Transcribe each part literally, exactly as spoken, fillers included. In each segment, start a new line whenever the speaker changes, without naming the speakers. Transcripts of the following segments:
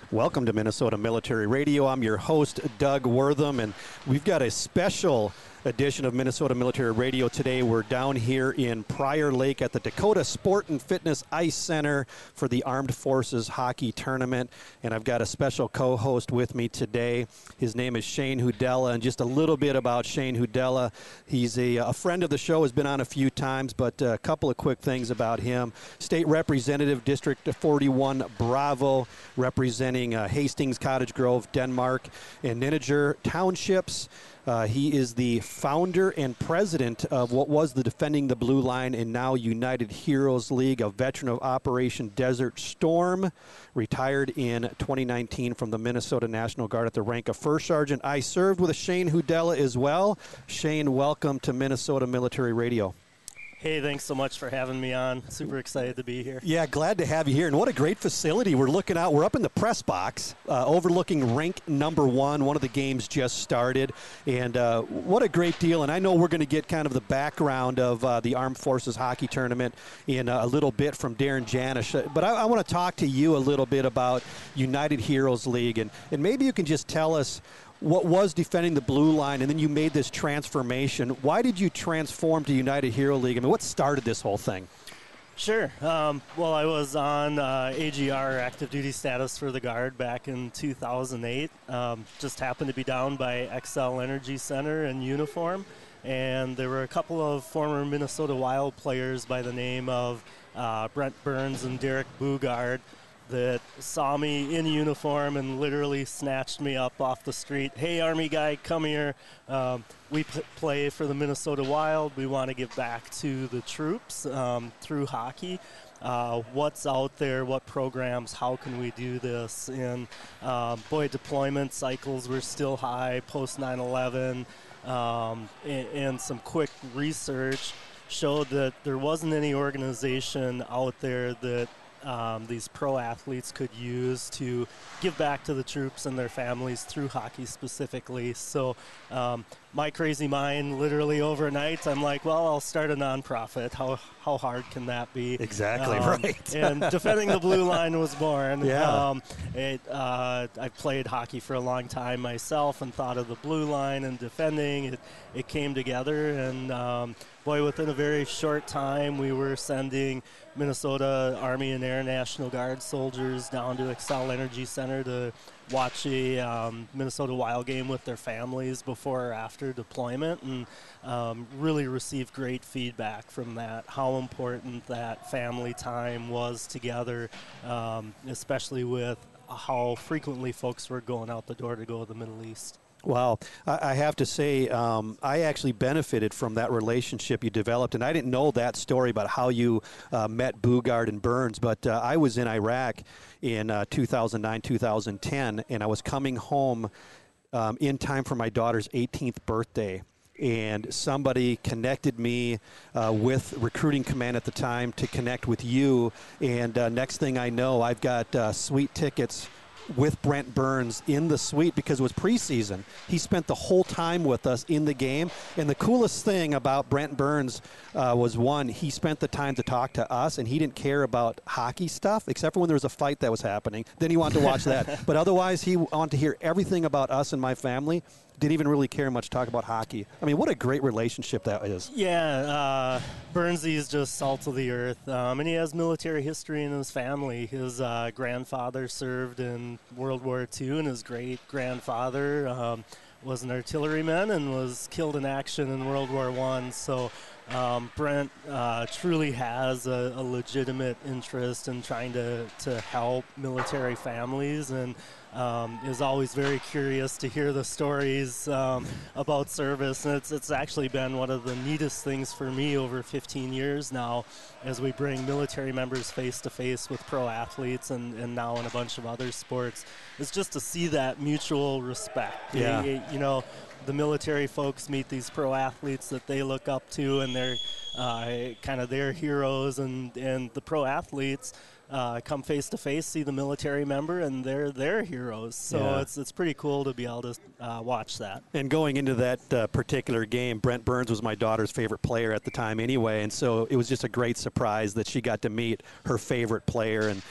Welcome to Minnesota Military Radio. I'm your host, Doug Wortham, and we've got a special edition of Minnesota Military Radio today. We're down here in Prior Lake at the Dakota Sport and Fitness Ice Center for the Armed Forces Hockey Tournament, and I've got a special co-host with me today. His name is Shane Hudella, and just a little bit about Shane Hudella. He's a, a friend of the show, has been on a few times, but a couple of quick things about him. State Representative, District forty-one Bravo, representing uh, Hastings, Cottage Grove, Denmark, and Nininger Townships. Uh, he is the founder and president of what was the Defending the Blue Line and now United Heroes League, a veteran of Operation Desert Storm, retired in twenty nineteen from the Minnesota National Guard at the rank of First Sergeant. I served with a Shane Hudella as well. Shane, welcome to Minnesota Military Radio.
Hey, thanks so much for having me on. Super excited to be here.
Yeah, glad to have you here. And what a great facility. We're looking out. We're up in the press box, uh, overlooking rink number one. One of the games just started. And uh, what a great deal. And I know we're going to get kind of the background of uh, the Armed Forces Hockey Tournament in uh, a little bit from Darren Janish. But I, I want to talk to you a little bit about United Heroes League. And, and maybe you can just tell us what was Defending the Blue Line, and then you made this transformation. Why did you transform to United Hero League? I mean, what started this whole thing?
Sure. Um, well, I was on uh, A G R, active duty status for the Guard, back in two thousand eight. Um, just happened to be down by Xcel Energy Center in uniform, and there were a couple of former Minnesota Wild players by the name of uh, Brent Burns and Derek Bugard that saw me in uniform and literally snatched me up off the street. Hey, Army guy, come here. Um, we p- play for the Minnesota Wild. We want to give back to the troops um, through hockey. Uh, what's out there? What programs? How can we do this? And um, boy, deployment cycles were still high post nine eleven, um, and, and some quick research showed that there wasn't any organization out there that Um, these pro athletes could use to give back to the troops and their families through hockey specifically. So um, my crazy mind, literally overnight, I'm like, well, I'll start a nonprofit. How how hard can that be?
Exactly,
um,
right.
And Defending the Blue Line was born.
Yeah.
Um, it, uh, I've played hockey for a long time myself and thought of the Blue Line and defending. It, it came together, and um, boy, within a very short time, we were sending Minnesota Army and Air National Guard soldiers down to Xcel Energy Center to watch a um, Minnesota Wild game with their families before or after deployment, and um, really received great feedback from that, how important that family time was together, um, especially with how frequently folks were going out the door to go to the Middle East.
Wow. I have to say, um, I actually benefited from that relationship you developed, and I didn't know that story about how you uh, met Bugard and Burns, but uh, I was in Iraq in uh, two thousand nine, two thousand ten, and I was coming home um, in time for my daughter's eighteenth birthday. And somebody connected me uh, with Recruiting Command at the time to connect with you, and uh, next thing I know, I've got uh, sweet tickets with Brent Burns in the suite because it was preseason. He spent the whole time with us in the game. And the coolest thing about Brent Burns uh, was, one, he spent the time to talk to us, and he didn't care about hockey stuff, except for when there was a fight that was happening. Then he wanted to watch that. But otherwise, he wanted to hear everything about us and my family. Didn't even really care much to talk about hockey. I mean, what a great relationship that is.
Yeah, uh, Burnsy is just salt of the earth, um, and he has military history in his family. His uh, grandfather served in World War Two, and his great-grandfather um, was an artilleryman and was killed in action in World War One. So um, Brent uh, truly has a, a legitimate interest in trying to, to help military families, and Um, is always very curious to hear the stories um, about service. And it's, it's actually been one of the neatest things for me over fifteen years now, as we bring military members face to face with pro athletes and, and now in a bunch of other sports. It's just to see that mutual respect.
Yeah.
You, you know, the military folks meet these pro athletes that they look up to, and they're uh, kind of their heroes, and, and the pro athletes Uh, come face to face, see the military member, and they're their heroes. So
yeah.
it's it's pretty cool to be able to uh, watch that.
And going into that uh, particular game, Brent Burns was my daughter's favorite player at the time anyway, and so it was just a great surprise that she got to meet her favorite player. And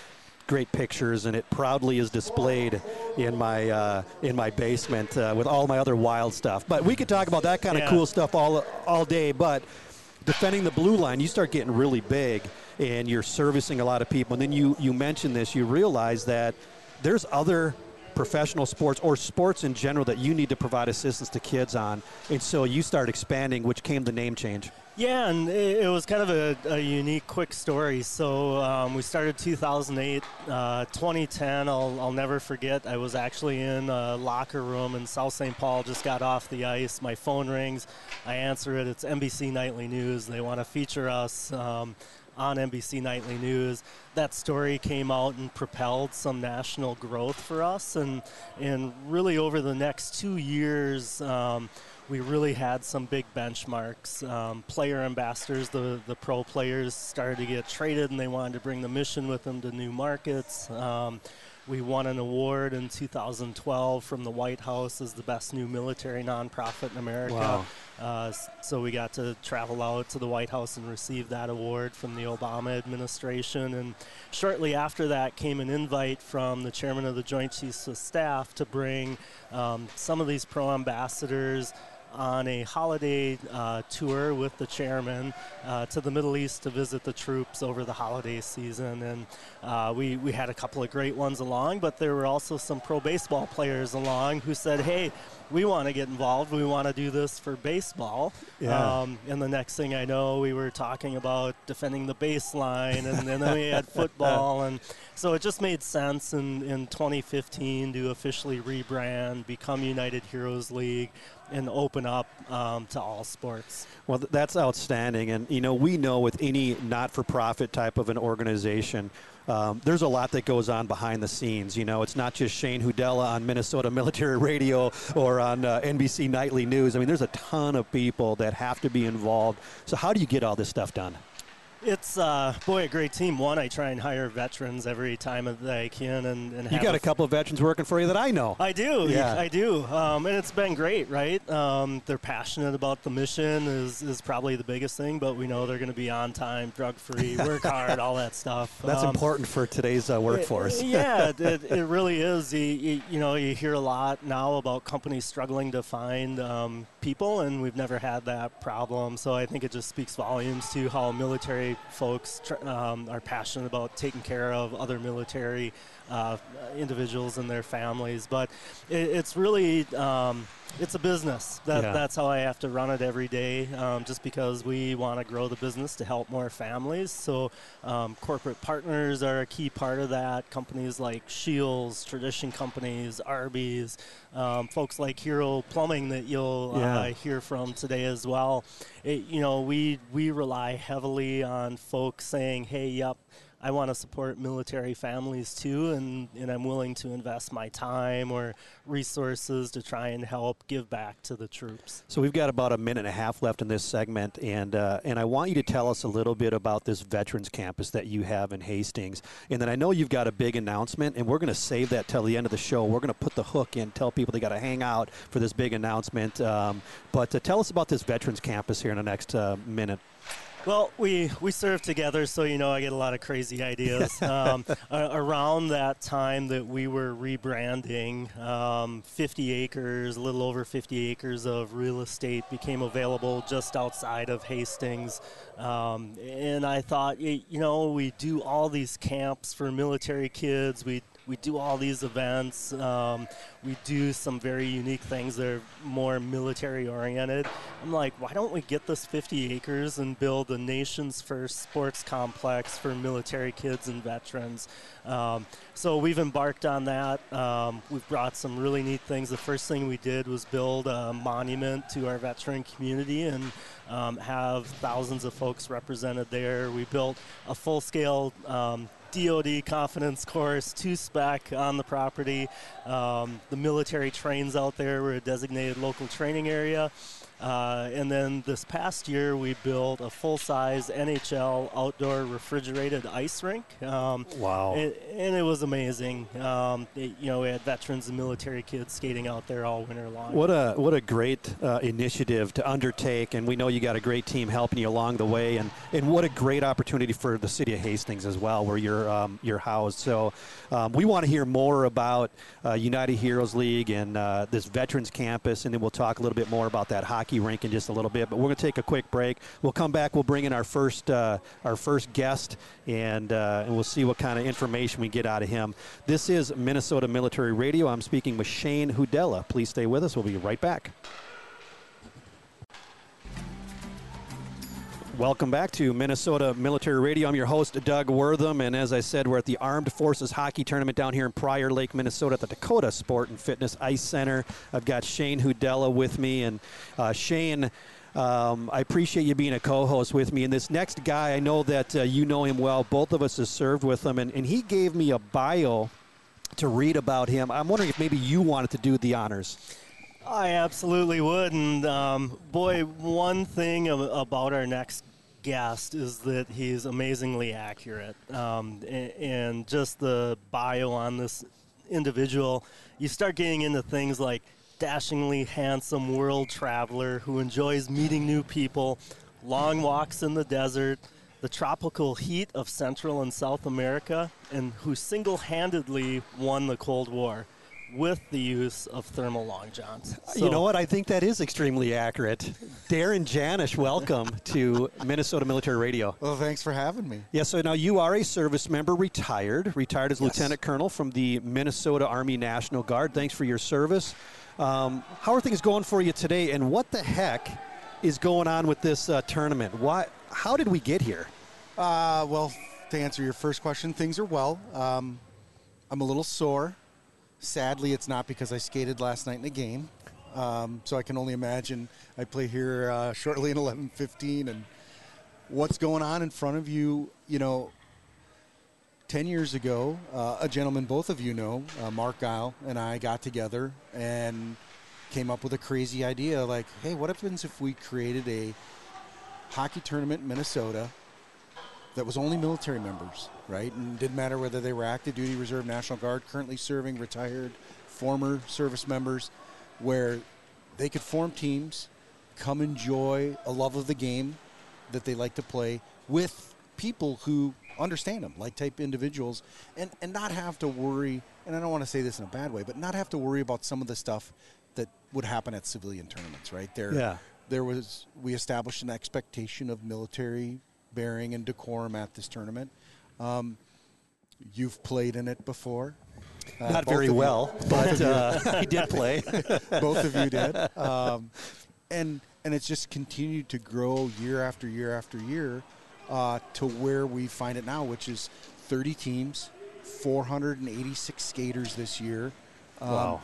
great pictures, and it proudly is displayed in my uh, in my basement uh, with all my other wild stuff. But we could talk about that kind of
Yeah.
cool stuff all all day. But defending the blue line, you start getting really big, and you're servicing a lot of people. And then you you mentioned this, you realize that there's other professional sports or sports in general that you need to provide assistance to kids on, and so you start expanding, which came the name change.
Yeah, and it, it was kind of a, a unique, quick story. So um, we started two thousand eight, uh, twenty ten. I'll, I'll never forget. I was actually in a locker room in South Saint Paul, just got off the ice. My phone rings. I answer it. It's N B C Nightly News. They want to feature us Um, on N B C Nightly News. That story came out and propelled some national growth for us, and and really over the next two years, um, we really had some big benchmarks. Um, player ambassadors, the the pro players started to get traded, and they wanted to bring the mission with them to new markets. Um, We won an award in two thousand twelve from the White House as the best new military nonprofit in America.
Wow.
Uh, so we got to travel out to the White House and receive that award from the Obama administration. And shortly after that came an invite from the chairman of the Joint Chiefs of Staff to bring um, some of these pro ambassadors on a holiday uh, tour with the chairman uh, to the Middle East to visit the troops over the holiday season. And uh, we, we had a couple of great ones along, but there were also some pro baseball players along who said, hey, we want to get involved. We want to do this for baseball.
Yeah.
Um, and the next thing I know, we were talking about defending the baseline, and, and then we had football. And so it just made sense in, in twenty fifteen to officially rebrand, become United Heroes League, and open up um, to all sports.
Well, th- that's outstanding. And, you know, we know with any not-for-profit type of an organization, um, there's a lot that goes on behind the scenes. You know, it's not just Shane Hudella on Minnesota Military Radio or on uh, N B C Nightly News. I mean, there's a ton of people that have to be involved. So how do you get all this stuff done?
It's, uh, boy, a great team. One, I try and hire veterans every time that I can. And, and
You
have
got
a
a couple of veterans working for you that I know.
I do.
Yeah.
I do. Um, and it's been great, right? Um, they're passionate about the mission is, is probably the biggest thing, but we know they're going to be on time, drug-free, work hard, all that stuff.
That's
Um,
important for today's uh, workforce.
It, yeah, it, it really is. You, you, you know, you hear a lot now about companies struggling to find um, people, and we've never had that problem. So I think it just speaks volumes to how military folks tr- um, are passionate about taking care of other military uh, individuals and their families. But it, it's really, um, it's a business. That,
Yeah.
That's how I have to run it every day, um, just because we want to grow the business to help more families. So um, corporate partners are a key part of that. Companies like Shields, Tradition Companies, Arby's, um, folks like Hero Plumbing that you'll
Yeah.
uh, hear from today as well. It, you know, we, we rely heavily on folks saying, hey, yep, I want to support military families too, and, and I'm willing to invest my time or resources to try and help give back to the troops.
So we've got about a minute and a half left in this segment, and uh, and I want you to tell us a little bit about this Veterans Campus that you have in Hastings. And then I know you've got a big announcement, and we're going to save that till the end of the show. We're going to put the hook in, tell people they got to hang out for this big announcement. Um, but uh, tell us about this Veterans Campus here in the next uh, minute.
Well, we, we serve together, so you know I get a lot of crazy ideas. um, a- around that time that we were rebranding, um, fifty acres, a little over fifty acres of real estate became available just outside of Hastings. Um, and I thought, y- you know, we do all these camps for military kids. We We do all these events. Um, we do some very unique things that are more military-oriented. I'm like, why don't we get this fifty acres and build the nation's first sports complex for military kids and veterans? Um, so we've embarked on that. Um, we've brought some really neat things. The first thing we did was build a monument to our veteran community and um, have thousands of folks represented there. We built a full-scale um, D O D confidence course, two-spec on the property. Um, the military trains out there. We're a designated local training area. Uh, and then this past year, we built a full-size N H L outdoor refrigerated ice rink. Um,
Wow.
And, and it was amazing. Um, it, you know, we had veterans and military kids skating out there all winter long.
What a what a great uh, initiative to undertake, and we know you got a great team helping you along the way, and, and what a great opportunity for the city of Hastings as well, where you're um, you're housed. So um, we want to hear more about uh, United Heroes League and uh, this Veterans Campus, and then we'll talk a little bit more about that hockey rink in just a little bit. But we're going to take a quick break. We'll come back. We'll bring in our first uh, our first guest, and uh, and we'll see what kind of information we get out of him. This is Minnesota Military Radio. I'm speaking with Shane Hudella. Please stay with us. We'll be right back. Welcome back to Minnesota Military Radio. I'm your host, Doug Wortham, and as I said, we're at the Armed Forces Hockey Tournament down here in Prior Lake, Minnesota at the Dakota Sport and Fitness Ice Center. I've got Shane Hudella with me, and uh, Shane, um, I appreciate you being a co-host with me. And this next guy, I know that uh, you know him well. Both of us have served with him, and, and he gave me a bio to read about him. I'm wondering if maybe you wanted to do the honors.
I absolutely would. And, um, boy, one thing ab- about our next guest is that he's amazingly accurate. Um, and, and just the bio on this individual, you start getting into things like dashingly handsome world traveler who enjoys meeting new people, long walks in the desert, the tropical heat of Central and South America, and who single-handedly won the Cold War with the use of thermal long johns. So,
you know what? I think that is extremely accurate. Darren Janish, welcome to Minnesota Military Radio.
Well, thanks for having me.
Yeah, so now you are a service member, retired, retired as
Yes.
Lieutenant Colonel from the Minnesota Army National Guard. Thanks for your service. Um, how are things going for you today, and what the heck is going on with this uh, tournament? Why? How did we get here?
Uh, well, to answer your first question, things are well. Um, I'm a little sore. Sadly, it's not because I skated last night in a game. Um, so I can only imagine I play here uh, shortly in eleven fifteen, and what's going on in front of you. You know, ten years ago, uh, a gentleman both of you know, uh, Mark Guile, and I got together and came up with a crazy idea like, hey, what happens if we created a hockey tournament in Minnesota that was only military members, right? And didn't matter whether they were active duty, reserve, National Guard, currently serving, retired, former service members, where they could form teams, come enjoy a love of the game that they like to play with people who understand them, like type individuals, and, and not have to worry, and I don't want to say this in a bad way, but not have to worry about some of the stuff that would happen at civilian tournaments, right? There,
Yeah.
there was, we established an expectation of military bearing and decorum at this tournament. Um, you've played in it before. Uh,
Not
both
very
of you-
well, but uh, I did play.
both of you did. Um, and and it's just continued to grow year after year after year uh, to where we find it now, which is thirty teams, four hundred eighty-six skaters this year. Um,
Wow.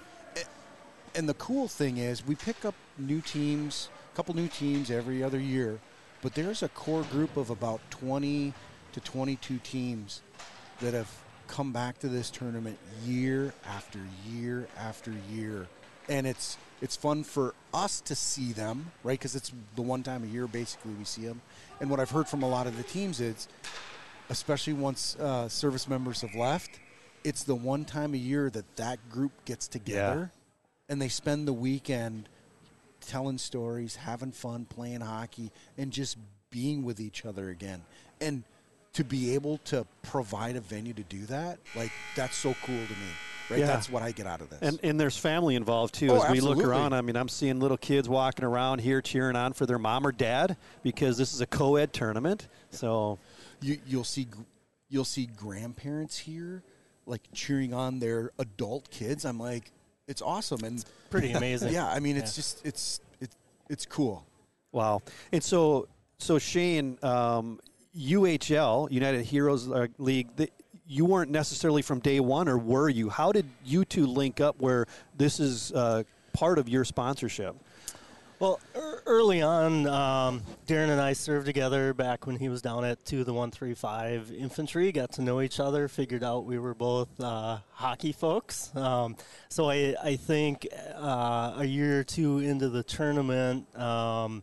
a- And the cool thing is we pick up new teams, a couple new teams every other year, but there's a core group of about twenty to twenty-two teams that have come back to this tournament year after year after year. And it's it's fun for us to see them, right? Because it's the one time a year basically we see them. And what I've heard from a lot of the teams is, especially once uh, service members have left, it's the one time a year that that group gets together and they spend the weekend telling stories, having fun, playing hockey, and just being with each other again. And to be able to provide a venue to do that, like, that's so cool to me, right?
Yeah.
That's what I get out of this.
And, and there's family involved, too.
Oh,
As we look
absolutely.
around, I mean, I'm seeing little kids walking around here cheering on for their mom or dad because this is a co-ed tournament. So
you, you'll see gr- you'll see grandparents here, like, cheering on their adult kids. I'm like, it's awesome. And
pretty amazing.
yeah, I mean, it's
Yeah.
just, it's, it's, it's cool.
Wow. And so, so Shane, um, U H L, United Heroes uh, League, the, you weren't necessarily from day one, or were you? How did you two link up where this is uh, part of your sponsorship?
Well, er, early on, um, Darren and I served together back when he was down at two of the one thirty-five Infantry, got to know each other, figured out we were both uh, hockey folks. Um, so I, I think uh, a year or two into the tournament, um,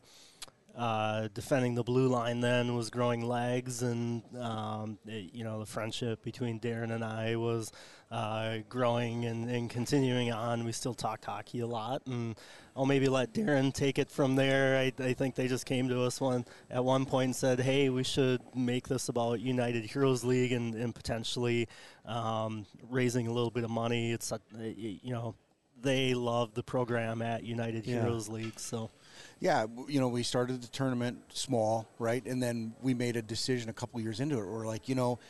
uh, defending the blue line then was growing legs, and um, it, you know, the friendship between Darren and I was uh, growing and, and continuing on. We still talked hockey a lot, and I'll maybe let Darren take it from there. I, I think they just came to us one at one point and said, hey, we should make this about United Heroes League and, and potentially um, raising a little bit of money. It's, uh, you know, they love the program at United
Yeah.
Heroes League, so.
Yeah, you know, we started the tournament small, right? And then we made a decision a couple years into it. We're like, you know,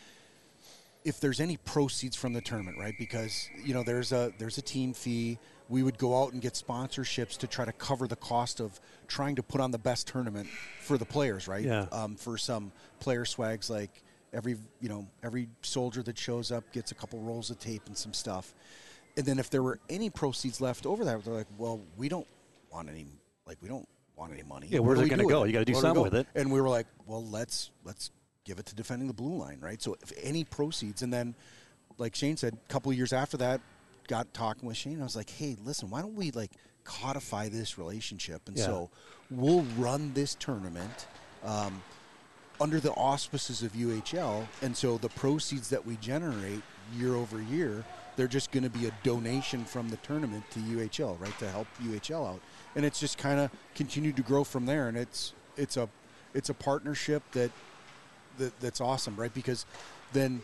if there's any proceeds from the tournament, right? Because, you know, there's a there's a team fee. We would go out and get sponsorships to try to cover the cost of trying to put on the best tournament for the players, right?
Yeah.
Um, for some player swags, like every, you know, every soldier that shows up gets a couple rolls of tape and some stuff. And then if there were any proceeds left over that, they're like, well, we don't want any, like, we don't want any money.
Yeah,
What
where's
do
it
we
going to
do with
go?
it?
You got to do
Where do we
something
go?
with it.
And we were like, well, let's let's give it to Defending the Blue Line, right? So if any proceeds, and then, like Shane said, a couple of years after that, got talking with Shane. I was like, hey, listen, why don't we like codify this relationship? And
Yeah.
so we'll run this tournament um, under the auspices of U H L, and so the proceeds that we generate year over year, they're just going to be a donation from the tournament to U H L, right, to help U H L out. And it's just kind of continued to grow from there, and it's it's a it's a partnership that, that that's awesome, right? Because then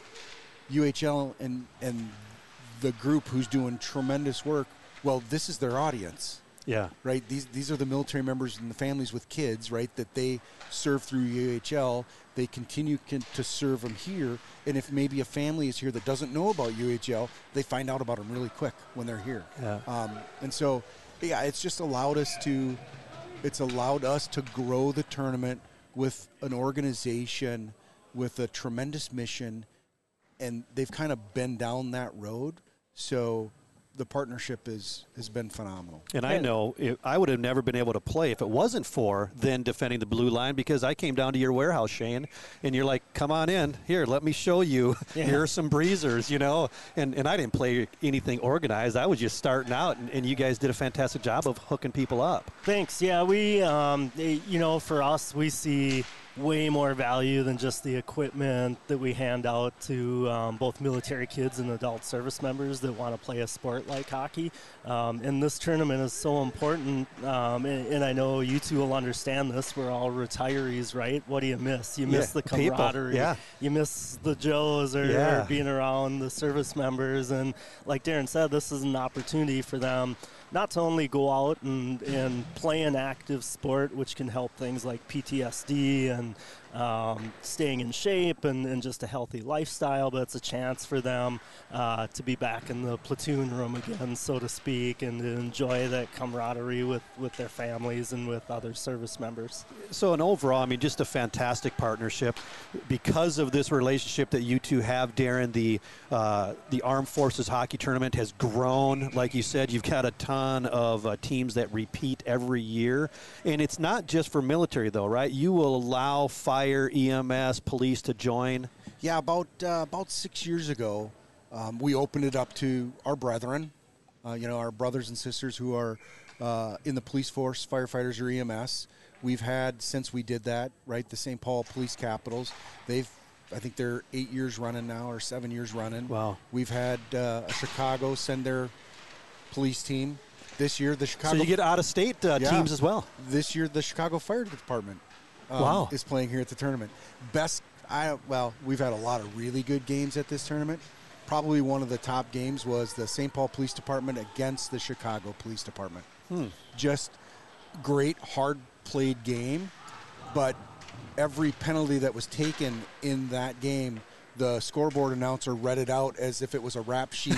U H L and and the group who's doing tremendous work, well, this is their audience.
Yeah.
Right, these these are the military members and the families with kids, right, that they serve through U H L. They continue can, to serve them here, and if maybe a family is here that doesn't know about U H L, they find out about them really quick when they're here.
Yeah.
Um, and so, yeah, it's just allowed us to, it's allowed us to grow the tournament with an organization with a tremendous mission, and they've kind of been down that road. So the partnership is has been phenomenal.
And I know if, I would have never been able to play if it wasn't for then Defending the Blue Line, because I came down to your warehouse, Shane, and you're like, come on in. Here, let me show you.
Yeah.
Here are some breezers, you know. And, and I didn't play anything organized. I was just starting out, and, and you guys did a fantastic job of hooking people up.
Thanks. Yeah, we, um, eh, you know, for us, we see way more value than just the equipment that we hand out to um, both military kids and adult service members that want to play a sport like hockey. Um, and this tournament is so important, um, and, and I know you two will understand this. We're all retirees, right? What do you miss? You miss
Yeah,
the
people,
camaraderie.
yeah.
You miss the Joes or,
Yeah.
or being around the service members. And like Darren said, this is an opportunity for them not to only go out and, and play an active sport, which can help things like P T S D and um, staying in shape and, and just a healthy lifestyle, but it's a chance for them uh, to be back in the platoon room again, so to speak, and to enjoy that camaraderie with, with their families and with other service members.
So, in overall, I mean, just a fantastic partnership. Because of this relationship that you two have, Darren, the uh, the Armed Forces Hockey Tournament has grown. Like you said, you've got a ton of uh, teams that repeat every year. And it's not just for military, though, right? You will allow fire, E M S, police to join.
Yeah, about uh, about six years ago, um, we opened it up to our brethren, uh, you know, our brothers and sisters who are uh, in the police force, firefighters or E M S. We've had, since we did that, right, the Saint Paul Police Capitals. They've, I think they're eight years running now or seven years running.
Wow.
We've had uh, Chicago send their police team. This year, the Chicago...
So you get out-of-state uh,
Yeah.
teams as well.
This year, the Chicago Fire Department um,
Wow.
is playing here at the tournament. Best, I well, we've had a lot of really good games at this tournament. Probably one of the top games was the Saint Paul Police Department against the Chicago Police Department.
Hmm.
Just great, hard-played game, but every penalty that was taken in that game, the scoreboard announcer read it out as if it was a rap sheet.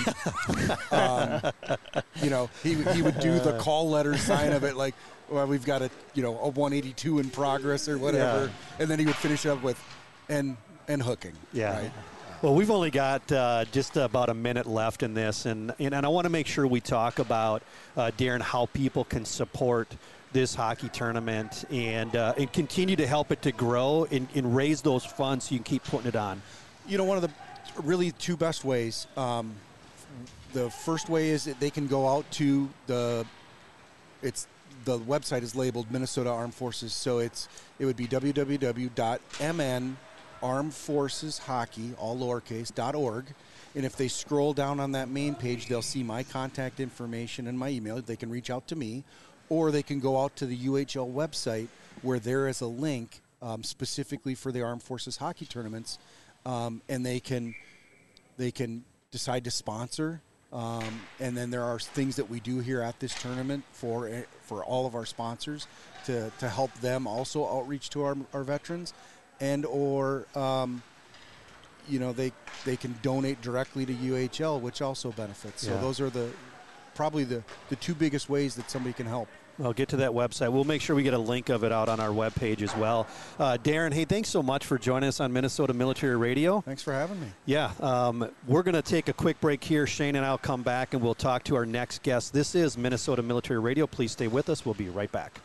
um, you know, he he would do the call letter sign of it, like, well, we've got a you know a one eighty-two in progress or whatever,
Yeah.
and then he would finish up with, and and hooking.
Yeah.
Right?
Well, we've only got uh, just about a minute left in this, and and, and I want to make sure we talk about, uh, Darren, how people can support this hockey tournament and uh, and continue to help it to grow and, and raise those funds so you can keep putting it on?
You know, one of the really two best ways. Um, the first way is that they can go out to the. It's the website is labeled Minnesota Armed Forces, so it's it would be w w w dot m n armed forces hockey all lowercase dot org. And if they scroll down on that main page, they'll see my contact information and my email. They can reach out to me, or they can go out to the U H L website where there is a link um, specifically for the Armed Forces hockey tournaments, um, and they can they can decide to sponsor. Um, and then there are things that we do here at this tournament for for all of our sponsors to, to help them also outreach to our, our veterans, and or um, you know they they can donate directly to U H L, which also benefits. So
yeah.
those are the probably the, the two biggest ways that somebody can help.
Well, get to that website. We'll make sure we get a link of it out on our webpage as well. Uh, Darren, hey, thanks so much for joining us on Minnesota Military Radio.
Thanks for having me.
Yeah, um, we're going to take a quick break here. Shane and I will come back, and we'll talk to our next guest. This is Minnesota Military Radio. Please stay with us. We'll be right back.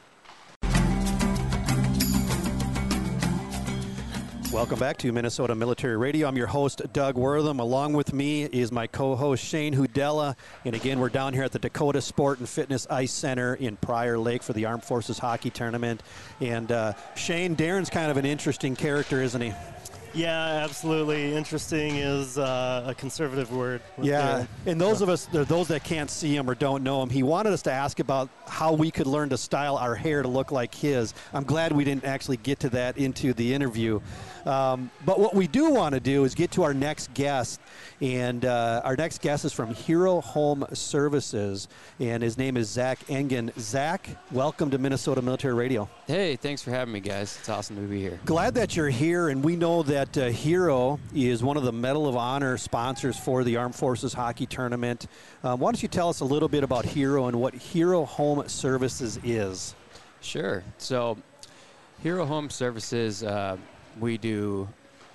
Welcome back to Minnesota Military Radio. I'm your host, Doug Wortham. Along with me is my co-host, Shane Hudella. And again, we're down here at the Dakota Sport and Fitness Ice Center in Prior Lake for the Armed Forces Hockey Tournament. And uh, Shane, Darren's kind of an interesting character, isn't he?
Yeah, absolutely. Interesting is uh, a conservative word.
Yeah, and those of us, those that can't see him or don't know him, he wanted us to ask about how we could learn to style our hair to look like his. I'm glad we didn't actually get to that into the interview. Um, but what we do want to do is get to our next guest, and uh, our next guest is from Hero Home Services, and his name is Zach Engen. Zach, welcome to Minnesota Military Radio.
Hey, thanks for having me, guys. It's awesome to be here.
Glad that you're here, and we know that uh, Hero is one of the Medal of Honor sponsors for the Armed Forces Hockey Tournament. Um, why don't you tell us a little bit about Hero and what Hero Home Services is?
Sure. So, Hero Home Services, uh, we do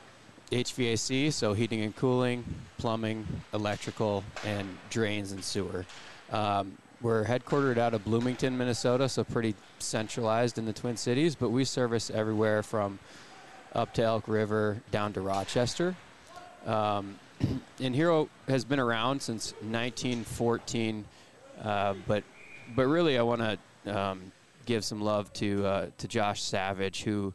H V A C, so heating and cooling, plumbing, electrical, and drains and sewer. Um, we're headquartered out of Bloomington, Minnesota, so pretty centralized in the Twin Cities, but we service everywhere from up to Elk River down to Rochester. Um, and Hero has been around since nineteen fourteen, uh, but but really I want to um, give some love to uh, to Josh Savage, who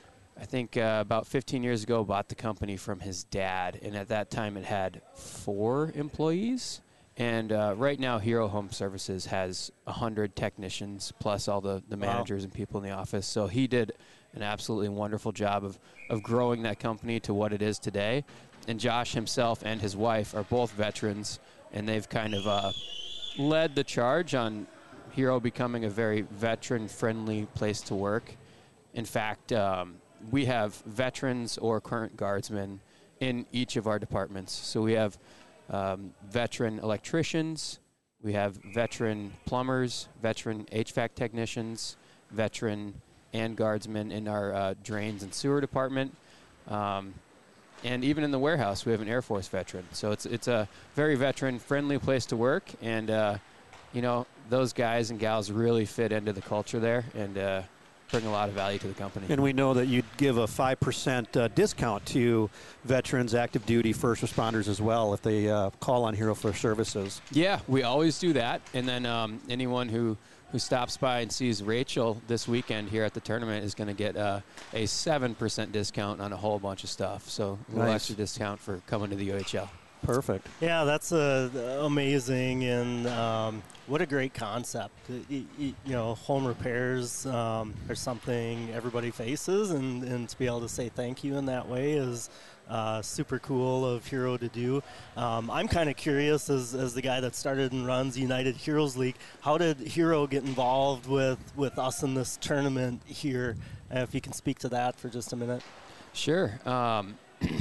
I think uh, about fifteen years ago bought the company from his dad, and at that time it had four employees. And uh, right now, Hero Home Services has one hundred technicians, plus all the, the managers wow. and people in the office. So he did an absolutely wonderful job of, of growing that company to what it is today. And Josh himself and his wife are both veterans, and they've kind of uh, led the charge on Hero becoming a very veteran-friendly place to work. In fact, um, we have veterans or current guardsmen in each of our departments. So we have um, veteran electricians, we have veteran plumbers, veteran H V A C technicians, veteran and guardsmen in our uh, drains and sewer department. Um, and even in the warehouse, we have an Air Force veteran. So it's it's a very veteran-friendly place to work. And, uh, you know, those guys and gals really fit into the culture there and uh, bring a lot of value to the company.
And we know that you'd give a five percent uh, discount to veterans, active duty, first responders as well if they uh, call on Hero for services.
Yeah, we always do that. And then um, anyone who, who stops by and sees Rachel this weekend here at the tournament is going to get uh, a seven percent discount on a whole bunch of stuff. So a little
nice.
extra discount for coming to the U H L.
Perfect.
Yeah, that's uh, amazing, and um, what a great concept. You, you know, home repairs um, are something everybody faces, and, and to be able to say thank you in that way is uh, super cool of Hero to do. Um, I'm kind of curious, as, as the guy that started and runs United Heroes League, how did Hero get involved with, with us in this tournament here? Uh, if you can speak to that for just a minute.
Sure. Um,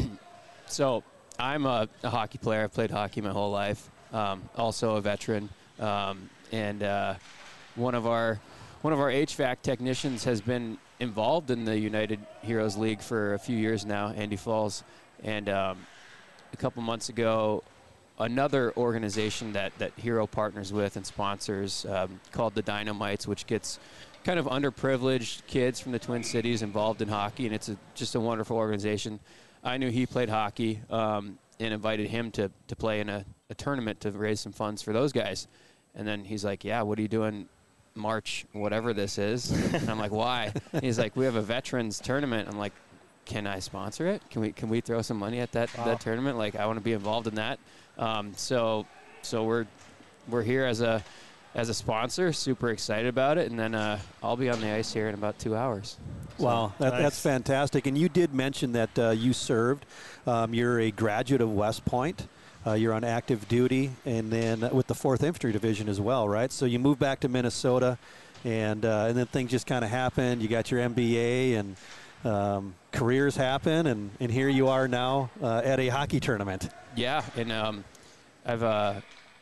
so I'm a, a hockey player. I've played hockey my whole life. Um, also a veteran, um, and uh, one of our one of our H V A C technicians has been involved in the United Heroes League for a few years now, Andy Falls. And um, a couple months ago, another organization that that Hero partners with and sponsors um, called the Dynamites, which gets kind of underprivileged kids from the Twin Cities involved in hockey, and it's a, just a wonderful organization. I knew he played hockey um, and invited him to, to play in a, a tournament to raise some funds for those guys. And then he's like, yeah, what are you doing March, whatever this is? And I'm like, why? He's like, we have a veterans tournament. I'm like, can I sponsor it? Can we can we throw some money at that, wow. that tournament? Like, I want to be involved in that. Um, so so we're we're here as a as a sponsor, super excited about it, and then uh, I'll be on the ice here in about two hours.
So, wow, that, nice. That's fantastic. And you did mention that uh, you served. Um, you're a graduate of West Point. Uh, you're on active duty, and then with the fourth Infantry Division as well, right? So you moved back to Minnesota, and uh, and then things just kind of happened. You got your M B A, and um, careers happen, and, and here you are now uh, at a hockey tournament.
Yeah, and um, I've, uh,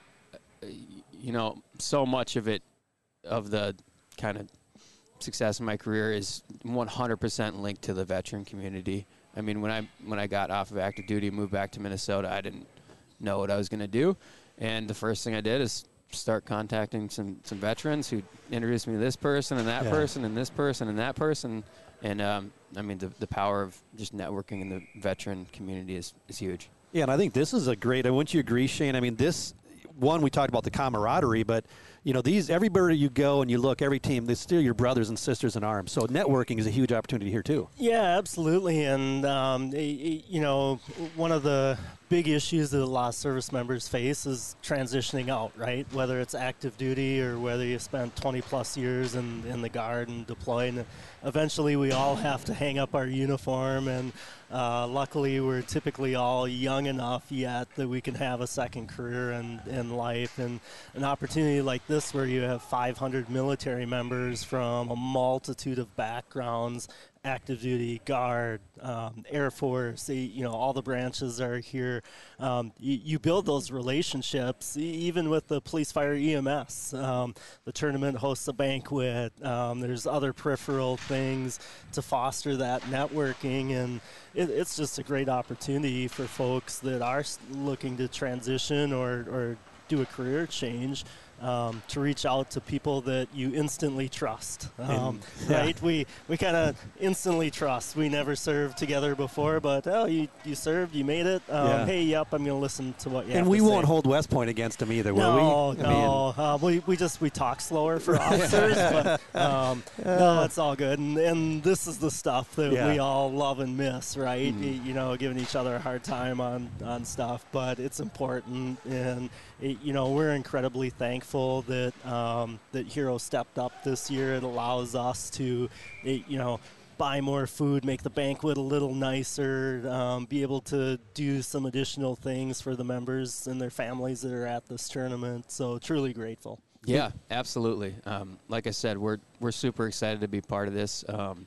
you know, so much of it, of the kind of success in my career is one hundred percent linked to the veteran community. I mean, when I when I got off of active duty, moved back to Minnesota, I didn't know what I was going to do, and the first thing I did is start contacting some some veterans who introduced me to this person and that yeah. person and this person and that person, and um, I mean the the power of just networking in the veteran community is, is huge.
Yeah, and I think this is a great, wouldn't you agree, Shane? I mean, this one, we talked about the camaraderie, but you know, these, everywhere you go and you look, every team, they're still your brothers and sisters in arms. So networking is a huge opportunity here too.
Yeah, absolutely. And um, you know, one of the big issues that a lot of service members face is transitioning out, right? Whether it's active duty or whether you spent twenty plus years in, in the Guard and deployed. And eventually we all have to hang up our uniform, and uh, luckily we're typically all young enough yet that we can have a second career in, in life. And an opportunity like this where you have five hundred military members from a multitude of backgrounds, active duty, Guard, um, Air Force, you know, all the branches are here. Um, you, you build those relationships, e- even with the police, fire, E M S. Um, the tournament hosts a banquet. Um, there's other peripheral things to foster that networking, and it, it's just a great opportunity for folks that are looking to transition or, or do a career change. Um, to reach out to people that you instantly trust, um, yeah. right? We we kind of instantly trust. We never served together before, but oh, you, you served, you made it. Um, yeah. Hey, yep, I'm going to listen to what you
and
have
we
to
won't
say.
hold West Point against them either, will
no,
we?
No, no. Uh, we we just we talk slower for officers, but um, no, it's all good. And, and this is the stuff that yeah. we all love and miss, right? Mm-hmm. You, you know, giving each other a hard time on on stuff, but it's important, and it, you know, we're incredibly thankful that. Um, that Hero stepped up this year. It allows us to, it, you know, buy more food, make the banquet a little nicer, um, be able to do some additional things for the members and their families that are at this tournament. So truly grateful.
Yeah, absolutely. Um, like I said, we're we're super excited to be part of this. Um,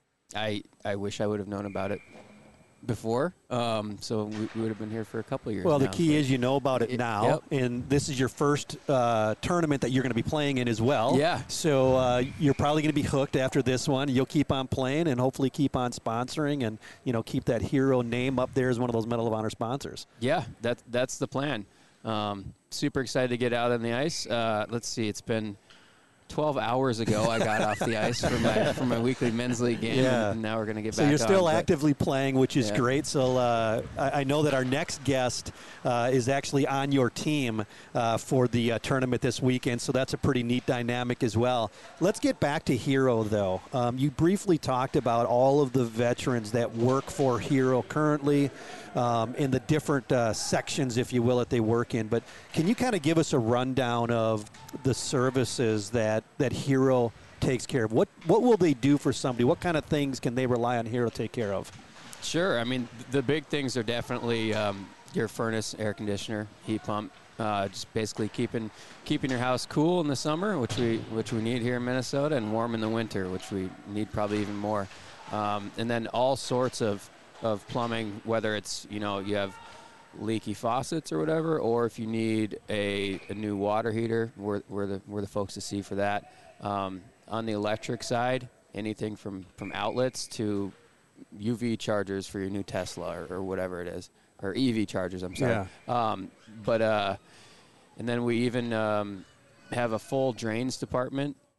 I I wish I would have known about it before, um, so we, we would have been here for a couple of years.
Well,
now,
the key is you know about it, it now, yep. and this is your first uh, tournament that you're going to be playing in as well.
Yeah.
So uh, you're probably going to be hooked after this one. You'll keep on playing and hopefully keep on sponsoring, and you know keep that Hero name up there as one of those Medal of Honor sponsors.
Yeah, that that's the plan. Um, super excited to get out on the ice. Uh, let's see, it's been twelve hours ago I got off the ice for my for my weekly men's league game,
yeah.
and now we're going to get
so
back on.
So you're still
on,
actively playing, which is
yeah.
great. So uh, I, I know that our next guest uh, is actually on your team uh, for the uh, tournament this weekend, so that's a pretty neat dynamic as well. Let's get back to Hero, though. Um, you briefly talked about all of the veterans that work for Hero currently, um, in the different uh, sections, if you will, that they work in. But can you kind of give us a rundown of the services that, that Hero takes care of? What what will they do for somebody? What kind of things can they rely on Hero to take care of?
Sure. I mean, the big things are definitely um, your furnace, air conditioner, heat pump, uh, just basically keeping keeping your house cool in the summer, which we which we need here in Minnesota, and warm in the winter, which we need probably even more. Um, and then all sorts of of plumbing, whether it's, you know, you have leaky faucets or whatever, or if you need a, a new water heater, we're, we're, the, we're the folks to see for that. Um, on the electric side, anything from, from outlets to U V chargers for your new Tesla or, or whatever it is, or E V chargers, I'm sorry. Yeah. Um, but, uh, and then we even um, have a full drains department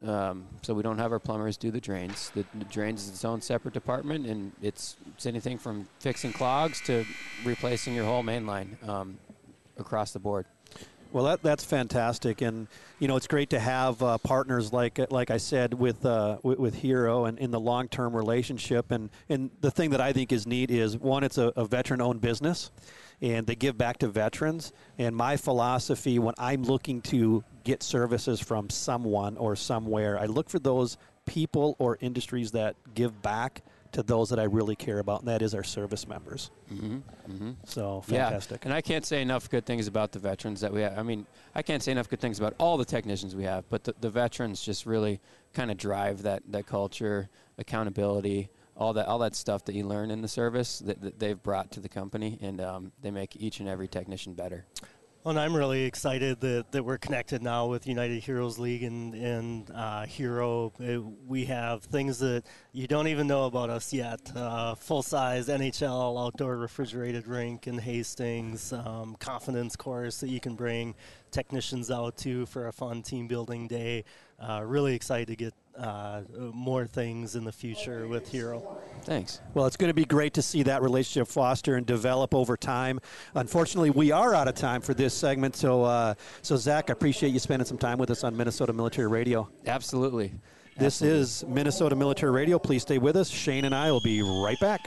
Um, so we don't have our plumbers do the drains. The, the drains is its own separate department, and it's, it's anything from fixing clogs to replacing your whole main line um, across the board.
Well, that, that's fantastic, and you know it's great to have uh, partners like like I said with uh, with, with Hero and in the long-term relationship. And, and the thing that I think is neat is one, it's a, a veteran-owned business, and they give back to veterans. And my philosophy when I'm looking to get services from someone or somewhere, I look for those people or industries that give back to those that I really care about, and that is our service members.
Mm-hmm, mm-hmm.
So fantastic.
Yeah, and I can't say enough good things about the veterans that we have. I mean, I can't say enough good things about all the technicians we have, but the, the veterans just really kind of drive that, that culture, accountability, all that all that stuff that you learn in the service that, that they've brought to the company, and um, they make each and every technician better.
Well, and I'm really excited that, that we're connected now with United Heroes League and, and uh, Hero. It, we have things that you don't even know about us yet. Uh, full-size N H L outdoor refrigerated rink in Hastings, um, confidence course that you can bring technicians out to for a fun team building day. Uh, really excited to get uh, more things in the future with Hero.
Thanks.
Well, it's going to be great to see that relationship foster and develop over time. Unfortunately, we are out of time for this segment. So, uh, so Zach, I appreciate you spending some time with us on Minnesota Military Radio.
Absolutely.
This
Absolutely.
is Minnesota Military Radio. Please stay with us. Shane and I will be right back.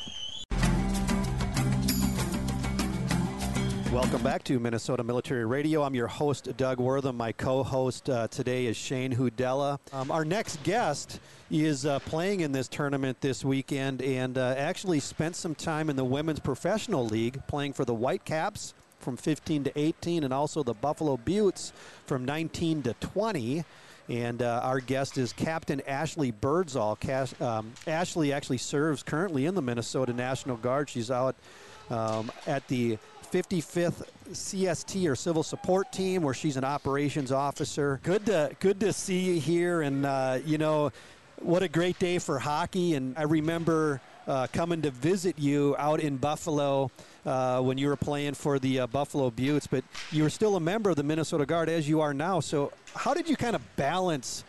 Welcome back to Minnesota Military Radio. I'm your host, Doug Wortham. My co-host uh, today is Shane Hudella. Um, our next guest is uh, playing in this tournament this weekend and uh, actually spent some time in the Women's Professional League playing for the Whitecaps from fifteen to eighteen and also the Buffalo Buttes from nineteen to twenty. And uh, our guest is Captain Ashley Birdsall. Cash, um, Ashley actually serves currently in the Minnesota National Guard. She's out um, at the fifty-fifth C S T or Civil Support Team, where she's an operations officer. Good to good to see you here, and uh, you know, what a great day for hockey. And I remember uh, coming to visit you out in Buffalo uh, when you were playing for the uh, Buffalo Buttes, but you were still a member of the Minnesota Guard as you are now. So how did you kind of balance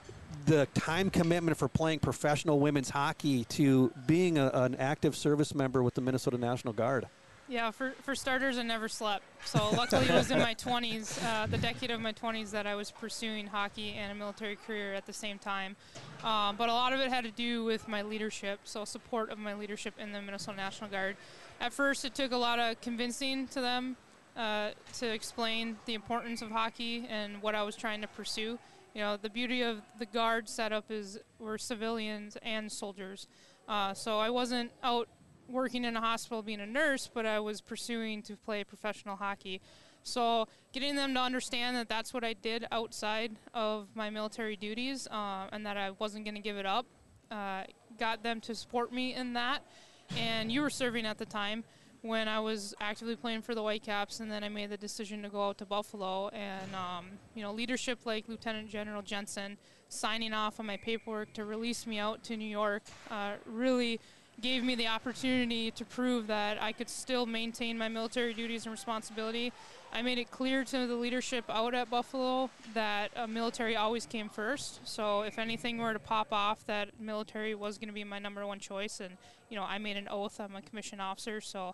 the time commitment for playing professional women's hockey to being a, an active service member with the Minnesota National Guard?
Yeah, for, for starters, I never slept. So luckily it was in my twenties, uh, the decade of my twenties, that I was pursuing hockey and a military career at the same time. Um, but a lot of it had to do with my leadership, so support of my leadership in the Minnesota National Guard. At first, it took a lot of convincing to them uh, to explain the importance of hockey and what I was trying to pursue. You know, the beauty of the Guard setup is we're civilians and soldiers. Uh, so I wasn't out working in a hospital being a nurse, but I was pursuing to play professional hockey. So getting them to understand that that's what I did outside of my military duties uh, and that I wasn't going to give it up, uh, got them to support me in that. And you were serving at the time when I was actively playing for the Whitecaps, and then I made the decision to go out to Buffalo. And, um, you know, leadership like Lieutenant General Jensen signing off on my paperwork to release me out to New York uh, really gave me the opportunity to prove that I could still maintain my military duties and responsibility. I made it clear to the leadership out at Buffalo that uh, military always came first. So if anything were to pop off, that military was going to be my number one choice. And, you know, I made an oath. I'm a commissioned officer. So,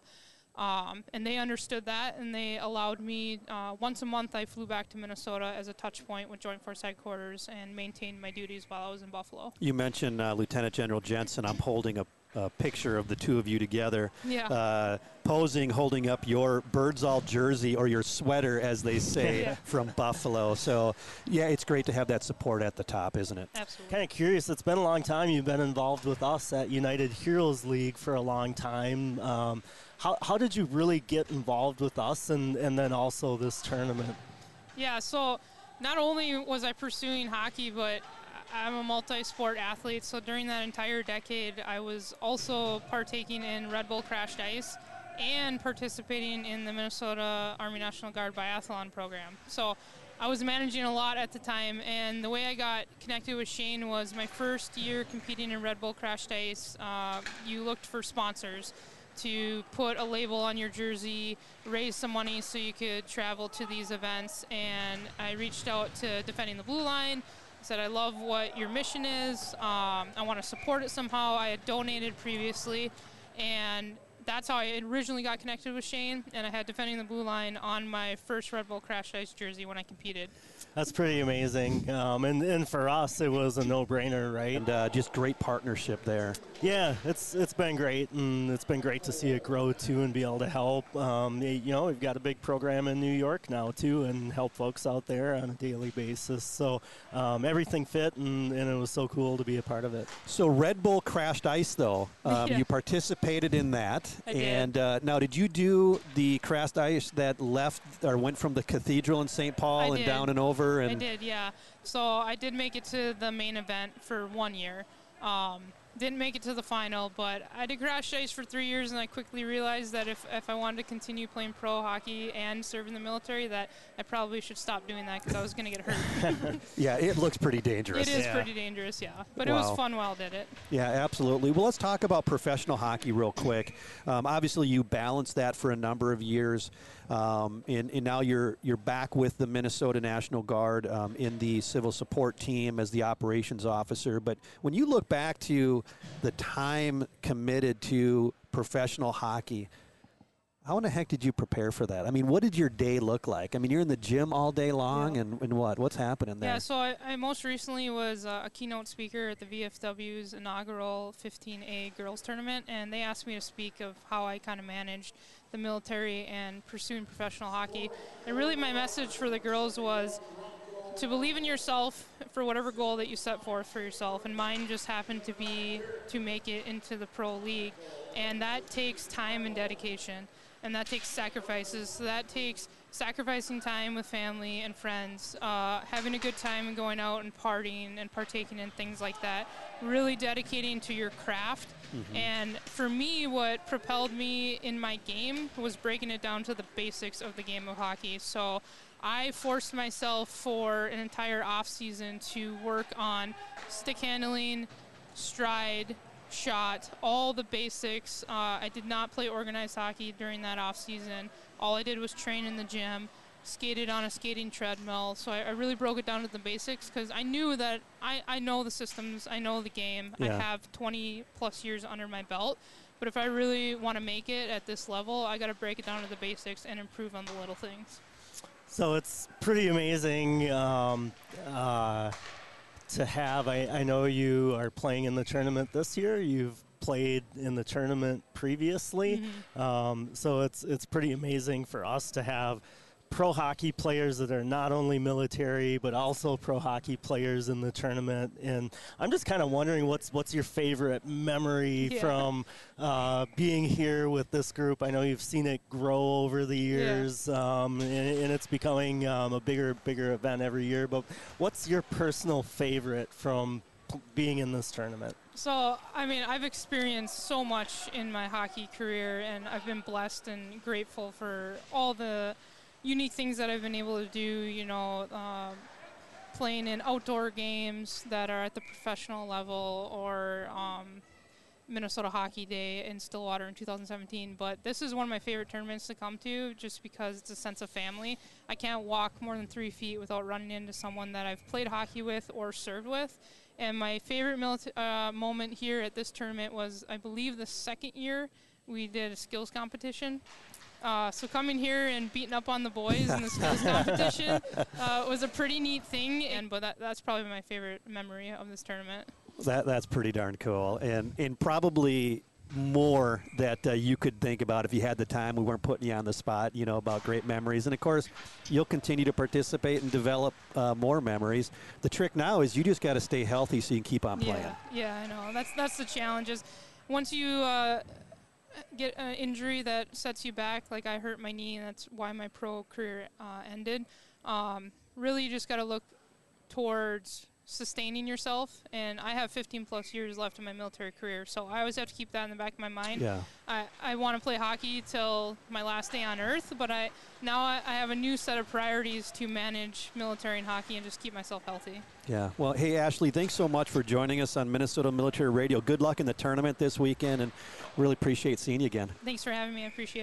um, and they understood that, and they allowed me, uh, once a month I flew back to Minnesota as a touch point with Joint Force Headquarters and maintained my duties while I was in Buffalo.
You mentioned uh, Lieutenant General Jensen. I'm holding a A picture of the two of you together,
Yeah.
uh, posing, holding up your Birdsall jersey, or your sweater, as they say,
Yeah.
from Buffalo. So, yeah, it's great to have that support at the top, isn't it?
Absolutely.
Kind of curious, it's been a long time. You've been involved with us at United Heroes League for a long time. Um, how, how did you really get involved with us and, and then also this tournament?
Yeah, so not only was I pursuing hockey, but I'm a multi-sport athlete, so during that entire decade, I was also partaking in Red Bull Crashed Ice and participating in the Minnesota Army National Guard Biathlon program. So I was managing a lot at the time, and the way I got connected with Shane was my first year competing in Red Bull Crashed Ice. Uh, you looked for sponsors to put a label on your jersey, raise some money so you could travel to these events, and I reached out to Defending the Blue Line, I said, I love what your mission is. Um, I want to support it somehow. I had donated previously, and that's how I originally got connected with Shane, and I had Defending the Blue Line on my first Red Bull Crashed Ice jersey when I competed.
That's pretty amazing. Um, and, and for us, it was a no-brainer, right?
And uh, just great partnership there.
Yeah, it's it's been great, and it's been great to see it grow, too, and be able to help. Um, you know, we've got a big program in New York now, too, and help folks out there on a daily basis. So um, everything fit, and, and it was so cool to be a part of it.
So Red Bull Crashed Ice, though, um,
Yeah.
you participated in that.
I did.
And uh, now, did you do the Crashed Ice that left or went from the Cathedral in Saint Paul
I
and
did.
down and over? And
I did, yeah. So I did make it to the main event for one year. Um, didn't make it to the final, but I did Crashed Ice for three years, and I quickly realized that if, if I wanted to continue playing pro hockey and serve in the military, that I probably should stop doing that because I was going to get hurt.
Yeah, it looks pretty dangerous.
It is
Yeah.
pretty dangerous, yeah. But it
Wow.
was fun while I did it.
Yeah, absolutely. Well, let's talk about professional hockey real quick. Um, obviously, you balanced that for a number of years, um, and, and now you're you're back with the Minnesota National Guard um, in the civil support team as the operations officer. But when you look back to the time committed to professional hockey, how in the heck did you prepare for that? I mean, what did your day look like? I mean, you're in the gym all day long,
Yeah.
and, and what? What's happening there?
Yeah, so I, I most recently was uh, a keynote speaker at the V F W's inaugural fifteen A girls tournament, and they asked me to speak of how I kind of managed the military and pursuing professional hockey. And really my message for the girls was to believe in yourself for whatever goal that you set forth for yourself, and mine just happened to be to make it into the pro league, and that takes time and dedication, and that takes sacrifices. So that takes sacrificing time with family and friends, uh, having a good time and going out and partying and partaking in things like that, really dedicating to your craft.
Mm-hmm.
And for me, what propelled me in my game was breaking it down to the basics of the game of hockey. So I forced myself for an entire off season to work on stick handling, stride, shot, all the basics. Uh, I did not play organized hockey during that off season. All I did was train in the gym, skated on a skating treadmill. So I, I really broke it down to the basics because I knew that I, I know the systems, I know the game.
Yeah.
I have twenty plus years under my belt. But if I really want to make it at this level, I got to break it down to the basics and improve on the little things.
So it's pretty amazing um, uh, to have. I, I know you are playing in the tournament this year. You've played in the tournament previously.
Mm-hmm.
Um, so it's it's pretty amazing for us to have pro hockey players that are not only military but also pro hockey players in the tournament. And I'm just kind of wondering what's what's your favorite memory
Yeah.
from uh, being here with this group. I know you've seen it grow over the years, um, and, and it's becoming um, a bigger bigger event every year. But what's your personal favorite from p- being in this tournament?
So, I mean, I've experienced so much in my hockey career, and I've been blessed and grateful for all the unique things that I've been able to do, you know, uh, playing in outdoor games that are at the professional level, or um, Minnesota Hockey Day in Stillwater in two thousand seventeen. But this is one of my favorite tournaments to come to just because it's a sense of family. I can't walk more than three feet without running into someone that I've played hockey with or served with. And my favorite milita- uh, moment here at this tournament was, I believe, the second year we did a skills competition. Uh, so coming here and beating up on the boys in the skills competition uh, was a pretty neat thing. And but that, that's probably my favorite memory of this tournament.
That that's pretty darn cool, and and probably more that uh, you could think about if you had the time. We weren't putting you on the spot, you know, about great memories. And of course, you'll continue to participate and develop uh, more memories. The trick now is you just got to stay healthy so you can keep on playing.
Yeah, yeah, I know. That's that's the challenge. Is once you uh, get an injury that sets you back, like I hurt my knee, and that's why my pro career uh, ended. Um, really, you just got to look towards sustaining yourself, and I have fifteen plus years left in my military career, so I always have to keep that in the back of my mind.
Yeah.
I, I want to play hockey till my last day on earth, but I now I, I have a new set of priorities to manage military and hockey and just keep myself healthy.
Yeah. Well, hey, Ashley, thanks so much for joining us on Minnesota Military Radio. Good luck in the tournament this weekend, and really appreciate seeing you again.
Thanks for having me. I appreciate it.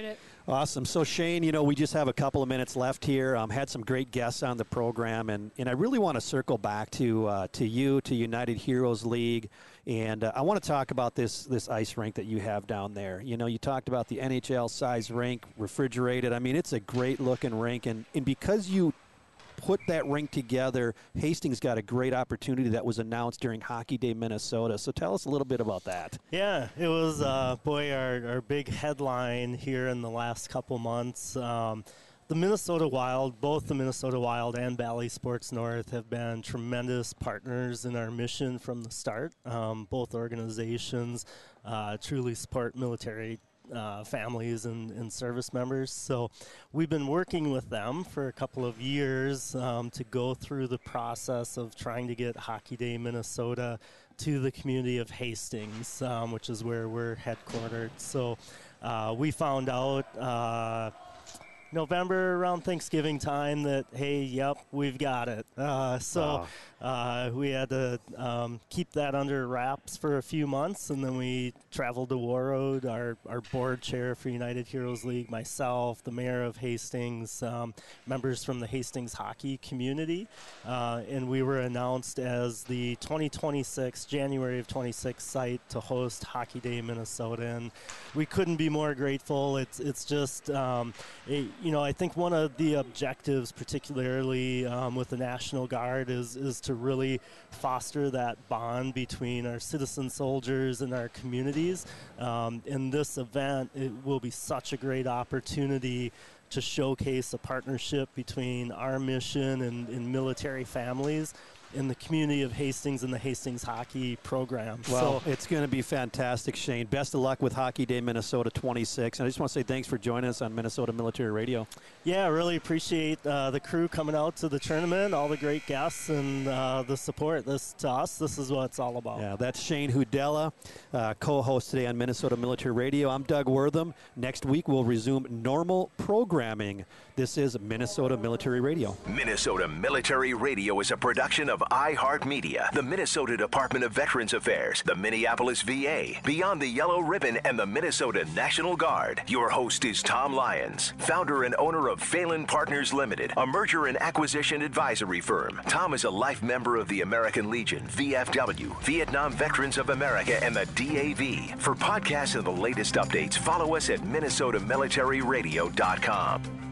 Awesome. So, Shane, you know, we just have a couple of minutes left here. Um, had some great guests on the program, and, and I really want to circle back to uh, to you, to United Heroes League, and uh, I want to talk about this this ice rink that you have down there. You know, you talked about the N H L-size rink, refrigerated. I mean, it's a great-looking rink, and, and because you put that rink together, Hastings got a great opportunity that was announced during Hockey Day Minnesota. So tell us a little bit about that.
Yeah, it was, uh, boy, our, our big headline here in the last couple months. Um, the Minnesota Wild, both the Minnesota Wild and Bally Sports North have been tremendous partners in our mission from the start. Um, both organizations uh, truly support military Uh, families and, and service members. So we've been working with them for a couple of years um, to go through the process of trying to get Hockey Day Minnesota to the community of Hastings, um, which is where we're headquartered. So uh, we found out uh, November around Thanksgiving time that, hey, yep, we've got it. Uh, so
Wow.
uh, we had to um, keep that under wraps for a few months, and then we traveled to Warroad, our, our board chair for United Heroes League, myself, the mayor of Hastings, um, members from the Hastings hockey community, uh, and we were announced as the twenty twenty-six, January of twenty-six site to host Hockey Day Minnesota, and we couldn't be more grateful. It's, it's just, um, a, you know, I think one of the objectives, particularly um, with the National Guard, is is to really foster that bond between our citizen soldiers and our communities. Um, in this event, it will be such a great opportunity to showcase a partnership between our mission and, and military families in the community of Hastings and the Hastings hockey program.
Well,
so,
it's going to be fantastic, Shane. Best of luck with Hockey Day Minnesota twenty-six. And I just want to say thanks for joining us on Minnesota Military Radio.
Yeah, I really appreciate uh, the crew coming out to the tournament, all the great guests, and uh, the support. This to us, this is what it's all about.
Yeah, that's Shane Hudella, uh, co-host today on Minnesota Military Radio. I'm Doug Wortham. Next week, we'll resume normal programming. This is Minnesota Military Radio.
Minnesota Military Radio is a production of iHeartMedia, the Minnesota Department of Veterans Affairs, the Minneapolis V A, Beyond the Yellow Ribbon, and the Minnesota National Guard. Your host is Tom Lyons, founder and owner of Phelan Partners Limited, a merger and acquisition advisory firm. Tom is a life member of the American Legion, V F W, Vietnam Veterans of America, and the D A V. For podcasts and the latest updates, follow us at minnesota military radio dot com.